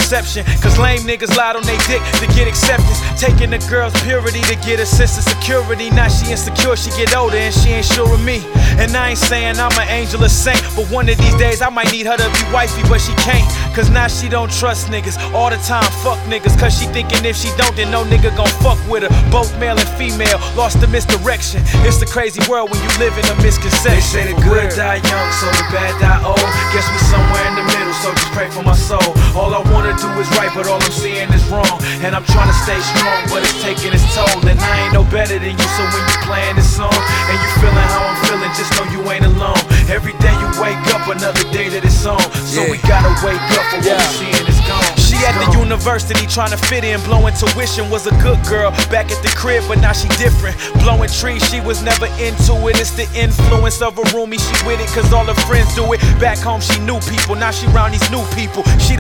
misconception. Cause lame niggas lied on they dick to get acceptance. Taking the girl's purity to get a sense of security. Now she insecure, she get older and she ain't sure of me. And I ain't saying I'm an angel or saint, but one of these days I might need her to be wifey, but she can't. Cause now she don't trust niggas all the time, fuck niggas. Cause she thinking if she don't, then no nigga gon' fuck with her. Both male and female, lost the misdirection. It's the crazy world when you live in a misconception. They say the good die young, so the bad die old. Guess we somewhere in the middle, so just pray for my soul. All I wanna do is right, but all I'm seeing is wrong. And I'm trying to stay strong, but it's taking its toll. And I ain't no better than you, so when you playing this song and you feeling how I'm feeling, just know you ain't alone. Every day you wake up, another day that it's on. So we gotta wake up for what we're seeing is gone. She at the university trying to fit in, blowing tuition. Was a good girl back at the crib, but now she different. Blowing trees, she was never into it. It's the influence of a roomie, she with it cause all her friends do it. Back home she knew people, now she around these new people. She